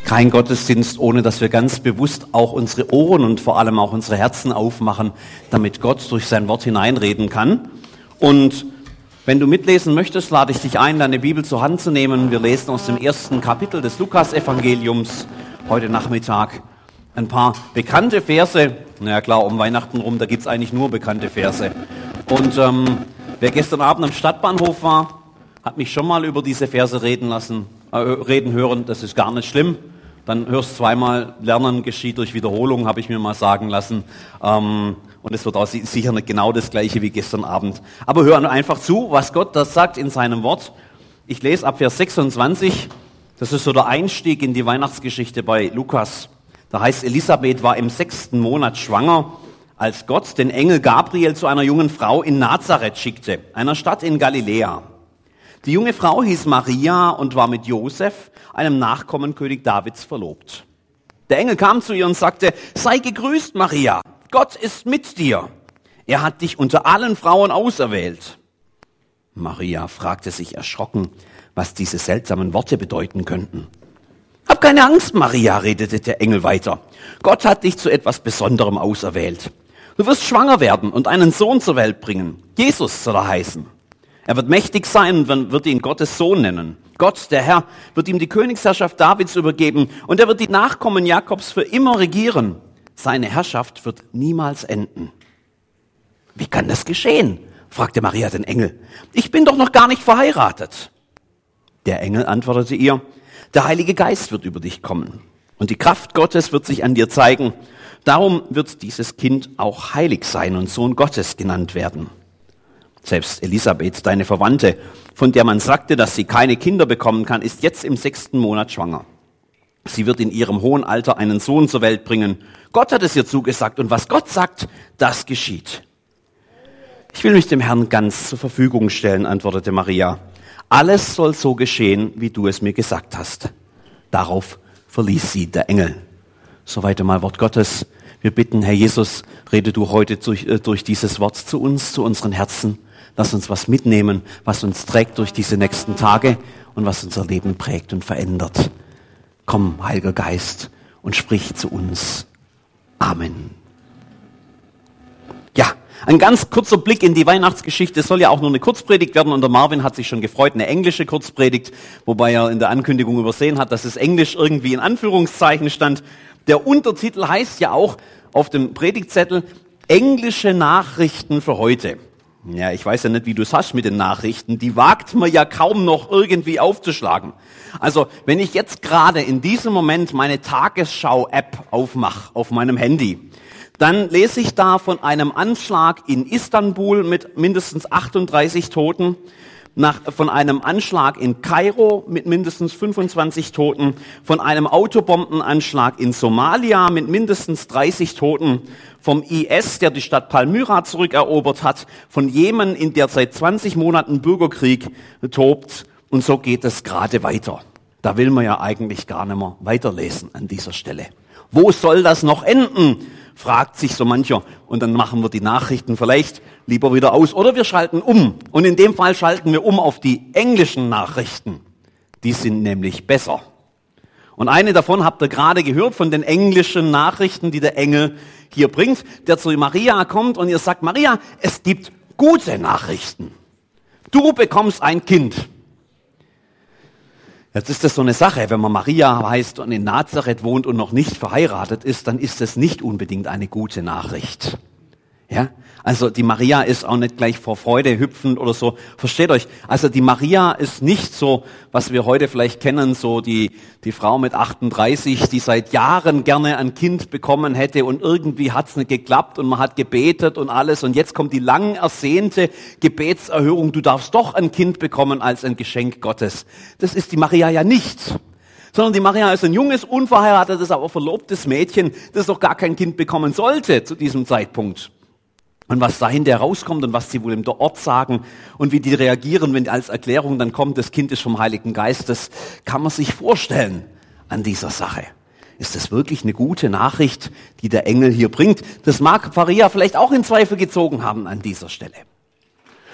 Kein Gottesdienst, ohne dass wir ganz bewusst auch unsere Ohren und vor allem auch unsere Herzen aufmachen, damit Gott durch sein Wort hineinreden kann. Und wenn du mitlesen möchtest, lade ich dich ein, deine Bibel zur Hand zu nehmen. Wir lesen aus dem 1. Kapitel des Lukas-Evangeliums heute Nachmittag ein paar bekannte Verse. Na ja klar, um Weihnachten rum, da gibt's eigentlich nur bekannte Verse. Und wer gestern Abend am Stadtbahnhof war, hat mich schon mal über diese Verse reden hören. Das ist gar nicht schlimm. Dann hörst zweimal, Lernen geschieht durch Wiederholung, habe ich mir mal sagen lassen. Und es wird auch sicher nicht genau das Gleiche wie gestern Abend. Aber hör einfach zu, was Gott das sagt in seinem Wort. Ich lese ab Vers 26. Das ist so der Einstieg in die Weihnachtsgeschichte bei Lukas. Da heißt, Elisabeth war im 6. Monat schwanger, als Gott den Engel Gabriel zu einer jungen Frau in Nazareth schickte, einer Stadt in Galiläa. Die junge Frau hieß Maria und war mit Josef, einem Nachkommen König Davids, verlobt. Der Engel kam zu ihr und sagte, sei gegrüßt, Maria, Gott ist mit dir. Er hat dich unter allen Frauen auserwählt. Maria fragte sich erschrocken, was diese seltsamen Worte bedeuten könnten. Hab keine Angst, Maria, redete der Engel weiter. Gott hat dich zu etwas Besonderem auserwählt. Du wirst schwanger werden und einen Sohn zur Welt bringen. Jesus soll er heißen. Er wird mächtig sein und man wird ihn Gottes Sohn nennen. Gott, der Herr, wird ihm die Königsherrschaft Davids übergeben und er wird die Nachkommen Jakobs für immer regieren. Seine Herrschaft wird niemals enden. Wie kann das geschehen? Fragte Maria den Engel. Ich bin doch noch gar nicht verheiratet. Der Engel antwortete ihr, der Heilige Geist wird über dich kommen und die Kraft Gottes wird sich an dir zeigen. Darum wird dieses Kind auch heilig sein und Sohn Gottes genannt werden. Selbst Elisabeth, deine Verwandte, von der man sagte, dass sie keine Kinder bekommen kann, ist jetzt im 6. Monat schwanger. Sie wird in ihrem hohen Alter einen Sohn zur Welt bringen. Gott hat es ihr zugesagt und was Gott sagt, das geschieht. Ich will mich dem Herrn ganz zur Verfügung stellen, antwortete Maria. Alles soll so geschehen, wie du es mir gesagt hast. Darauf verließ sie der Engel. Soweit einmal Wort Gottes. Wir bitten, Herr Jesus, rede du heute durch dieses Wort zu uns, zu unseren Herzen. Lass uns was mitnehmen, was uns trägt durch diese nächsten Tage und was unser Leben prägt und verändert. Komm, Heiliger Geist, und sprich zu uns. Amen. Ja, ein ganz kurzer Blick in die Weihnachtsgeschichte. Es soll ja auch nur eine Kurzpredigt werden und der Marvin hat sich schon gefreut, eine englische Kurzpredigt, wobei er in der Ankündigung übersehen hat, dass es Englisch irgendwie in Anführungszeichen stand. Der Untertitel heißt ja auch auf dem Predigtzettel Englische Nachrichten für heute. Ja, ich weiß ja nicht, wie du es hast mit den Nachrichten. Die wagt man ja kaum noch irgendwie aufzuschlagen. Also, wenn ich jetzt gerade in diesem Moment meine Tagesschau-App aufmache auf meinem Handy, dann lese ich da von einem Anschlag in Istanbul mit mindestens 38 Toten, von einem Anschlag in Kairo mit mindestens 25 Toten, von einem Autobombenanschlag in Somalia mit mindestens 30 Toten, vom IS, der die Stadt Palmyra zurückerobert hat, von Jemen, in der seit 20 Monaten Bürgerkrieg tobt. Und so geht es gerade weiter. Da will man ja eigentlich gar nicht mehr weiterlesen an dieser Stelle. Wo soll das noch enden? Fragt sich so mancher. Und dann machen wir die Nachrichten vielleicht lieber wieder aus. Oder wir schalten um. Und in dem Fall schalten wir um auf die englischen Nachrichten. Die sind nämlich besser. Und eine davon habt ihr gerade gehört von den englischen Nachrichten, die der Engel hier bringt, der zu Maria kommt und ihr sagt, Maria, es gibt gute Nachrichten. Du bekommst ein Kind. Jetzt ist das so eine Sache, wenn man Maria heißt und in Nazareth wohnt und noch nicht verheiratet ist, dann ist das nicht unbedingt eine gute Nachricht. Ja? Also die Maria ist auch nicht gleich vor Freude hüpfend oder so. Versteht euch? Also die Maria ist nicht so, was wir heute vielleicht kennen, so die Frau mit 38, die seit Jahren gerne ein Kind bekommen hätte und irgendwie hat's nicht geklappt und man hat gebetet und alles und jetzt kommt die lang ersehnte Gebetserhörung, du darfst doch ein Kind bekommen als ein Geschenk Gottes. Das ist die Maria ja nicht. Sondern die Maria ist ein junges, unverheiratetes, aber verlobtes Mädchen, das doch gar kein Kind bekommen sollte zu diesem Zeitpunkt. Und was dahinter herauskommt und was sie wohl im Ort sagen und wie die reagieren, wenn als Erklärung dann kommt, das Kind ist vom Heiligen Geist, das kann man sich vorstellen an dieser Sache. Ist das wirklich eine gute Nachricht, die der Engel hier bringt? Das mag Maria vielleicht auch in Zweifel gezogen haben an dieser Stelle.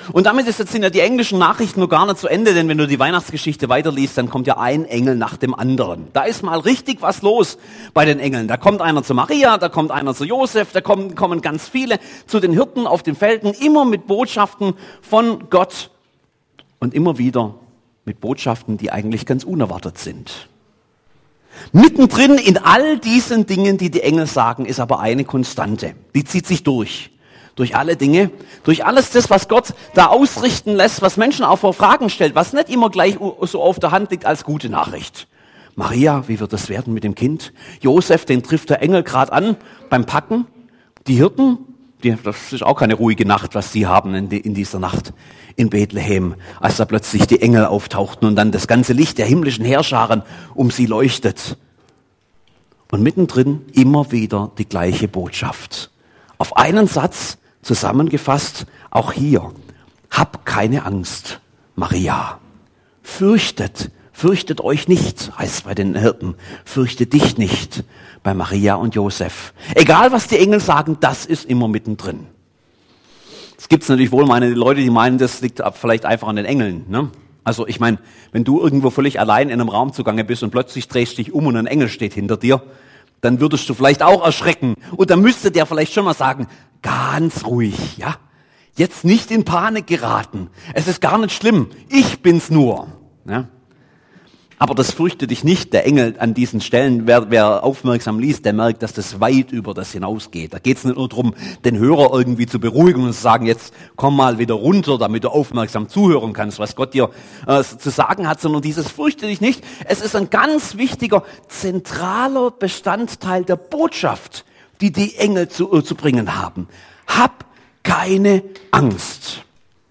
Und damit sind ja die englischen Nachrichten nur gar nicht zu Ende, denn wenn du die Weihnachtsgeschichte weiterliest, dann kommt ja ein Engel nach dem anderen. Da ist mal richtig was los bei den Engeln. Da kommt einer zu Maria, da kommt einer zu Josef, da kommen ganz viele zu den Hirten auf den Feldern, immer mit Botschaften von Gott und immer wieder mit Botschaften, die eigentlich ganz unerwartet sind. Mittendrin in all diesen Dingen, die die Engel sagen, ist aber eine Konstante. Die zieht sich durch. Durch alle Dinge, durch alles das, was Gott da ausrichten lässt, was Menschen auch vor Fragen stellt, was nicht immer gleich so auf der Hand liegt als gute Nachricht. Maria, wie wird das werden mit dem Kind? Josef, den trifft der Engel gerade an beim Packen. Die Hirten, das ist auch keine ruhige Nacht, was sie haben in dieser Nacht in Bethlehem, als da plötzlich die Engel auftauchten und dann das ganze Licht der himmlischen Heerscharen um sie leuchtet. Und mittendrin immer wieder die gleiche Botschaft. Auf einen Satz zusammengefasst, auch hier, hab keine Angst, Maria. Fürchtet euch nicht, heißt es bei den Hirten. Fürchte dich nicht, bei Maria und Josef. Egal, was die Engel sagen, das ist immer mittendrin. Es gibt natürlich wohl Leute, die meinen, das liegt vielleicht einfach an den Engeln. Ne? Also ich meine, wenn du irgendwo völlig allein in einem Raum zugange bist und plötzlich drehst dich um und ein Engel steht hinter dir, dann würdest du vielleicht auch erschrecken. Und dann müsste der vielleicht schon mal sagen, ganz ruhig, ja? Jetzt nicht in Panik geraten. Es ist gar nicht schlimm. Ich bin's nur. Ja? Aber das fürchte dich nicht. Der Engel an diesen Stellen, wer aufmerksam liest, der merkt, dass das weit über das hinausgeht. Da geht's nicht nur darum, den Hörer irgendwie zu beruhigen und zu sagen, jetzt komm mal wieder runter, damit du aufmerksam zuhören kannst, was Gott dir zu sagen hat, sondern dieses fürchte dich nicht. Es ist ein ganz wichtiger, zentraler Bestandteil der Botschaft, die die Engel zu bringen haben. Hab keine Angst.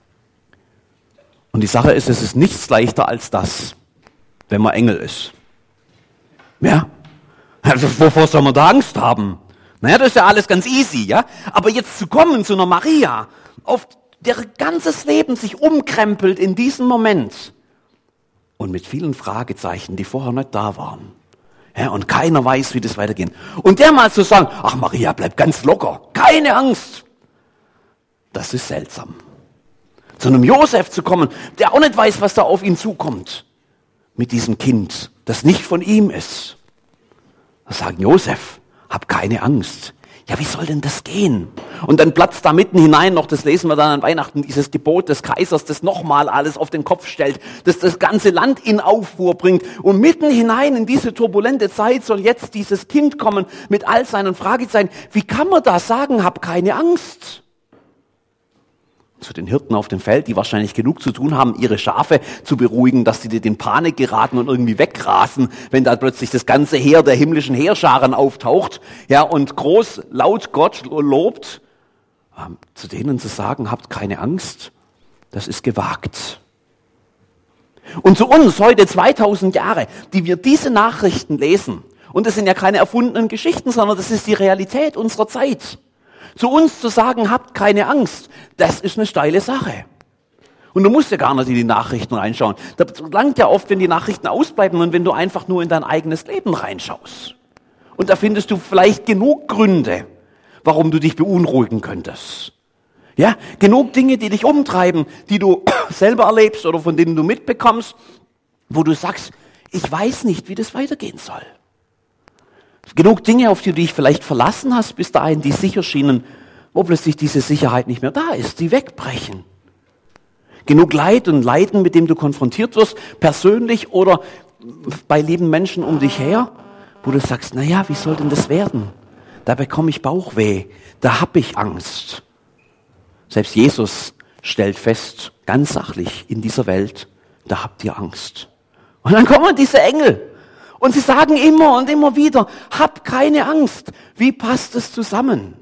Und die Sache ist, es ist nichts leichter als das, wenn man Engel ist. Ja? Also, wovor soll man da Angst haben? Naja, das ist ja alles ganz easy, ja? Aber jetzt zu kommen zu einer Maria, auf deren ganzes Leben sich umkrempelt in diesem Moment und mit vielen Fragezeichen, die vorher nicht da waren. Ja, und keiner weiß, wie das weitergeht. Und der mal zu sagen, ach Maria, bleib ganz locker, keine Angst. Das ist seltsam. Zu einem Josef zu kommen, der auch nicht weiß, was da auf ihn zukommt. Mit diesem Kind, das nicht von ihm ist. Da sagen, Josef, hab keine Angst. Ja, wie soll denn das gehen? Und dann platzt da mitten hinein noch, das lesen wir dann an Weihnachten, dieses Gebot des Kaisers, das nochmal alles auf den Kopf stellt, das das ganze Land in Aufruhr bringt. Und mitten hinein in diese turbulente Zeit soll jetzt dieses Kind kommen mit all seinen Fragezeichen. Wie kann man da sagen, hab keine Angst? Zu den Hirten auf dem Feld, die wahrscheinlich genug zu tun haben, ihre Schafe zu beruhigen, dass sie in Panik geraten und irgendwie wegrasen, wenn da plötzlich das ganze Heer der himmlischen Heerscharen auftaucht, ja, und groß laut Gott lobt. Zu denen zu sagen, habt keine Angst, das ist gewagt. Und zu uns heute 2000 Jahre, die wir diese Nachrichten lesen, und das sind ja keine erfundenen Geschichten, sondern das ist die Realität unserer Zeit. Zu uns zu sagen, habt keine Angst, das ist eine steile Sache. Und du musst ja gar nicht in die Nachrichten reinschauen. Da langt ja oft, wenn die Nachrichten ausbleiben und wenn du einfach nur in dein eigenes Leben reinschaust. Und da findest du vielleicht genug Gründe, warum du dich beunruhigen könntest. Ja, genug Dinge, die dich umtreiben, die du selber erlebst oder von denen du mitbekommst, wo du sagst, ich weiß nicht, wie das weitergehen soll. Genug Dinge, auf die du dich vielleicht verlassen hast, bis dahin, die sicher schienen, wo plötzlich diese Sicherheit nicht mehr da ist, die wegbrechen. Genug Leid und Leiden, mit dem du konfrontiert wirst, persönlich oder bei lieben Menschen um dich her, wo du sagst, naja, wie soll denn das werden? Da bekomme ich Bauchweh, da habe ich Angst. Selbst Jesus stellt fest, ganz sachlich, in dieser Welt, da habt ihr Angst. Und dann kommen diese Engel. Und sie sagen immer und immer wieder, hab keine Angst. Wie passt es zusammen?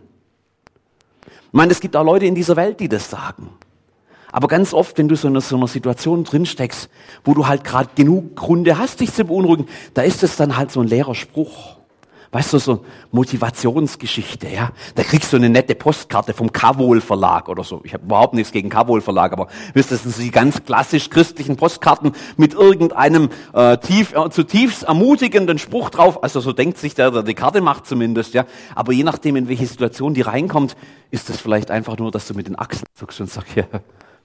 Ich meine, es gibt auch Leute in dieser Welt, die das sagen. Aber ganz oft, wenn du so in so einer Situation drinsteckst, wo du halt gerade genug Gründe hast, dich zu beunruhigen, da ist es dann halt so ein leerer Spruch. Weißt du, so Motivationsgeschichte, ja. Da kriegst du eine nette Postkarte vom Kavol Verlag oder so. Ich habe überhaupt nichts gegen Kavol Verlag, aber wisst ihr, das sind die ganz klassisch christlichen Postkarten mit irgendeinem zutiefst ermutigenden Spruch drauf. Also so denkt sich der die Karte macht zumindest, ja. Aber je nachdem, in welche Situation die reinkommt, ist das vielleicht einfach nur, dass du mit den Achseln zuckst und sagst, ja,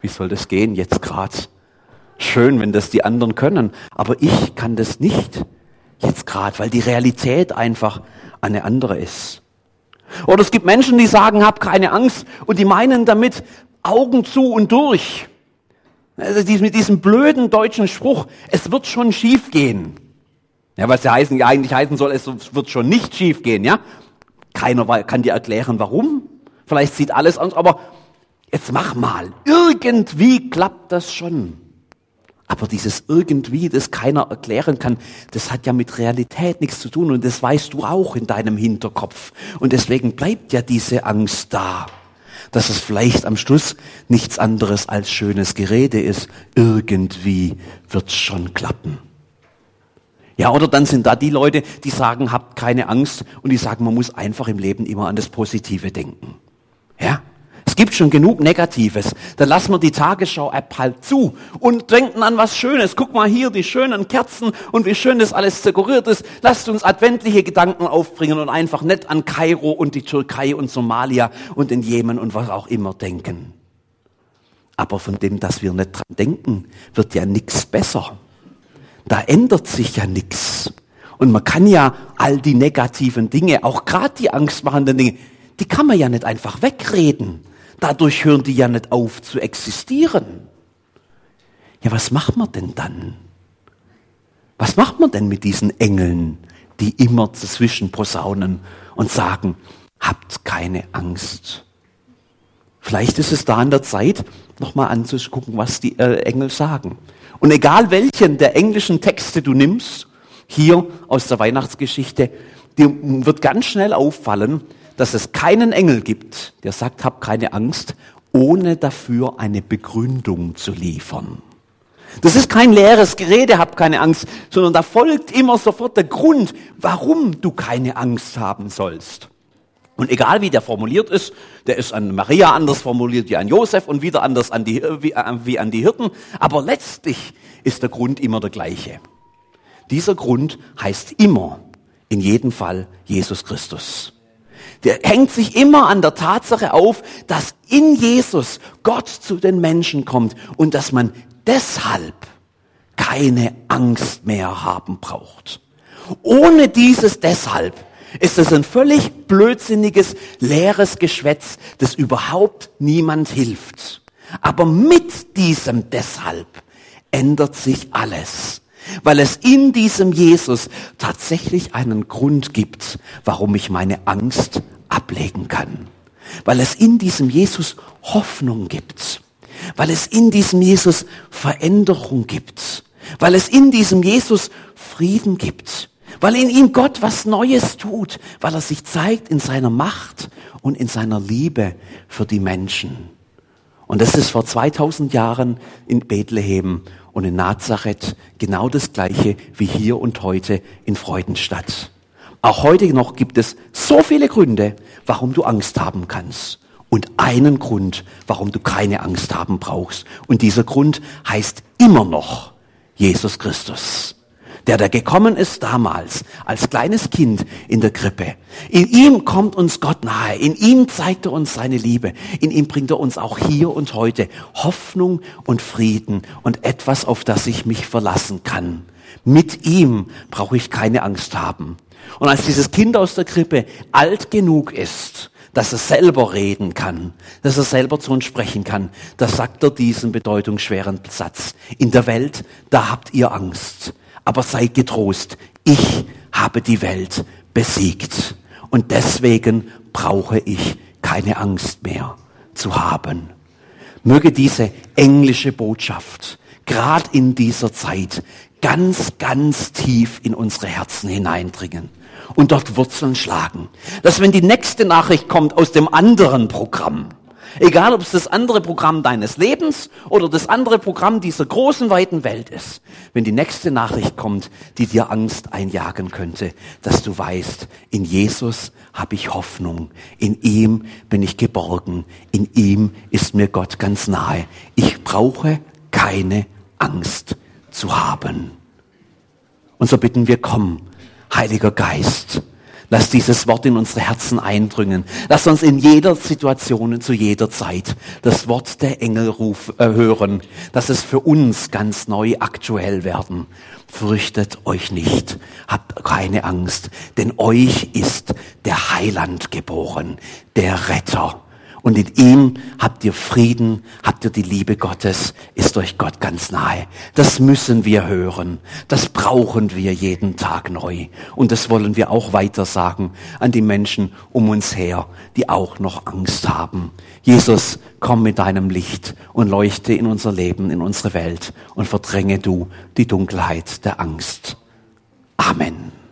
wie soll das gehen jetzt gerade? Schön, wenn das die anderen können, aber ich kann das nicht jetzt gerade, weil die Realität einfach eine andere ist. Oder es gibt Menschen, die sagen, hab keine Angst und die meinen damit Augen zu und durch. Also mit diesem blöden deutschen Spruch, es wird schon schief gehen. Ja, was ja eigentlich heißen soll, es wird schon nicht schief gehen, ja? Keiner kann dir erklären, warum. Vielleicht sieht alles anders, aber jetzt mach mal. Irgendwie klappt das schon. Aber dieses irgendwie, das keiner erklären kann, das hat ja mit Realität nichts zu tun und das weißt du auch in deinem Hinterkopf. Und deswegen bleibt ja diese Angst da, dass es vielleicht am Schluss nichts anderes als schönes Gerede ist. Irgendwie wird's schon klappen. Ja, oder dann sind da die Leute, die sagen, habt keine Angst und die sagen, man muss einfach im Leben immer an das Positive denken. Ja? Es gibt schon genug Negatives. Dann lassen wir die Tagesschau-App halt zu und denken an was Schönes. Guck mal hier, die schönen Kerzen und wie schön das alles dekoriert ist. Lasst uns adventliche Gedanken aufbringen und einfach nicht an Kairo und die Türkei und Somalia und den Jemen und was auch immer denken. Aber von dem, dass wir nicht dran denken, wird ja nichts besser. Da ändert sich ja nichts. Und man kann ja all die negativen Dinge, auch gerade die angstmachenden Dinge, die kann man ja nicht einfach wegreden. Dadurch hören die ja nicht auf zu existieren. Ja, was macht man denn dann? Was macht man denn mit diesen Engeln, die immer dazwischen posaunen und sagen, habt keine Angst? Vielleicht ist es da an der Zeit, nochmal anzugucken, was die Engel sagen. Und egal welchen der englischen Texte du nimmst, hier aus der Weihnachtsgeschichte, dir wird ganz schnell auffallen, dass es keinen Engel gibt, der sagt, hab keine Angst, ohne dafür eine Begründung zu liefern. Das ist kein leeres Gerede, hab keine Angst, sondern da folgt immer sofort der Grund, warum du keine Angst haben sollst. Und egal wie der formuliert ist, der ist an Maria anders formuliert wie an Josef und wieder anders wie an die Hirten, aber letztlich ist der Grund immer der gleiche. Dieser Grund heißt immer, in jedem Fall, Jesus Christus. Der hängt sich immer an der Tatsache auf, dass in Jesus Gott zu den Menschen kommt und dass man deshalb keine Angst mehr haben braucht. Ohne dieses deshalb ist es ein völlig blödsinniges, leeres Geschwätz, das überhaupt niemand hilft. Aber mit diesem deshalb ändert sich alles, weil es in diesem Jesus tatsächlich einen Grund gibt, warum ich meine Angst ablegen kann. Weil es in diesem Jesus Hoffnung gibt. Weil es in diesem Jesus Veränderung gibt. Weil es in diesem Jesus Frieden gibt. Weil in ihm Gott was Neues tut. Weil er sich zeigt in seiner Macht und in seiner Liebe für die Menschen. Und das ist vor 2000 Jahren in Bethlehem und in Nazareth genau das Gleiche wie hier und heute in Freudenstadt. Auch heute noch gibt es so viele Gründe, warum du Angst haben kannst. Und einen Grund, warum du keine Angst haben brauchst. Und dieser Grund heißt immer noch Jesus Christus. Der gekommen ist damals als kleines Kind in der Krippe. In ihm kommt uns Gott nahe. In ihm zeigt er uns seine Liebe. In ihm bringt er uns auch hier und heute Hoffnung und Frieden und etwas, auf das ich mich verlassen kann. Mit ihm brauche ich keine Angst haben. Und als dieses Kind aus der Krippe alt genug ist, dass er selber reden kann, dass er selber zu uns sprechen kann, da sagt er diesen bedeutungsschweren Satz. In der Welt, da habt ihr Angst. Aber seid getrost, ich habe die Welt besiegt. Und deswegen brauche ich keine Angst mehr zu haben. Möge diese englische Botschaft, gerade in dieser Zeit, ganz, ganz tief in unsere Herzen hineindringen und dort Wurzeln schlagen. Dass wenn die nächste Nachricht kommt aus dem anderen Programm, egal ob es das andere Programm deines Lebens oder das andere Programm dieser großen, weiten Welt ist, wenn die nächste Nachricht kommt, die dir Angst einjagen könnte, dass du weißt, in Jesus habe ich Hoffnung, in ihm bin ich geborgen, in ihm ist mir Gott ganz nahe. Ich brauche keine Angst zu haben. Und so bitten wir, komm, Heiliger Geist, Lass dieses Wort in unsere Herzen eindringen. Lass uns in jeder Situation und zu jeder Zeit das Wort der Engel hören, dass es für uns ganz neu aktuell werden. Fürchtet euch nicht, habt keine Angst, denn euch ist der Heiland geboren, der Retter. Und in ihm habt ihr Frieden, habt ihr die Liebe Gottes, ist euch Gott ganz nahe. Das müssen wir hören. Das brauchen wir jeden Tag neu. Und das wollen wir auch weiter sagen an die Menschen um uns her, die auch noch Angst haben. Jesus, komm mit deinem Licht und leuchte in unser Leben, in unsere Welt und verdränge du die Dunkelheit der Angst. Amen.